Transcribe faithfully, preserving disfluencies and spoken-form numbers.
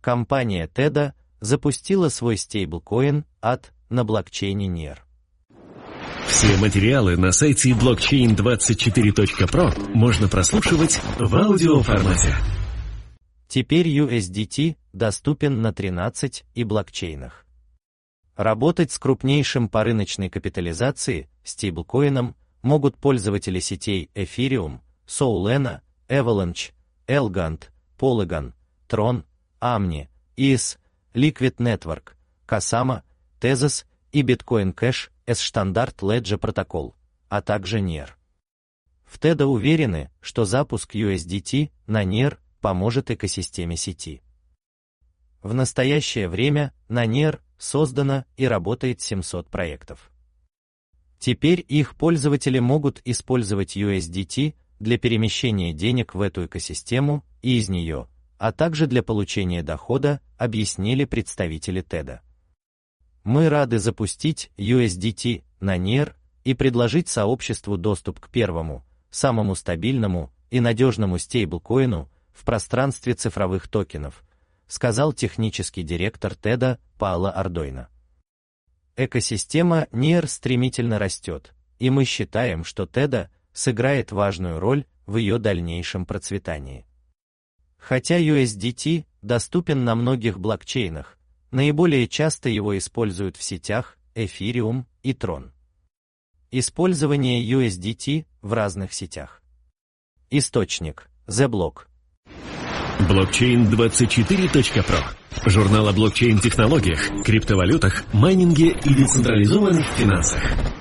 компания Tether запустила свой стейблкоин эй ти на блокчейне нир. Все материалы на сайте блокчейн двадцать четыре точка про можно прослушивать в аудиоформате. Теперь ю эс ди ти доступен на тринадцати и блокчейнах. Работать с крупнейшим по рыночной капитализации стейблкоином могут пользователи сетей Ethereum, Solana, Avalanche, Elgant, Polygon, Tron, Omni, и эс, Liquid Network, Kusama, Tezos и Bitcoin Cash as Standard Ledger Protocol, а также нир. В Tether уверены, что запуск ю эс ди ти на нир поможет экосистеме сети. В настоящее время на нир создано и работает семьсот проектов. Теперь их пользователи могут использовать ю эс ди ти для перемещения денег в эту экосистему и из нее, а также для получения дохода, объяснили представители Tether. Мы рады запустить ю эс ди ти на нир и предложить сообществу доступ к первому, самому стабильному и надежному стейблкоину в пространстве цифровых токенов, сказал технический директор Tether Паоло Ардойно. Экосистема нир стремительно растет, и мы считаем, что Tether сыграет важную роль в ее дальнейшем процветании. Хотя ю эс ди ти доступен на многих блокчейнах, наиболее часто его используют в сетях Ethereum и Tron. Использование ю эс ди ти в разных сетях. Источник The Block. блокчейн двадцать четыре точка про. Журнал о блокчейн-технологиях, криптовалютах, майнинге и децентрализованных финансах.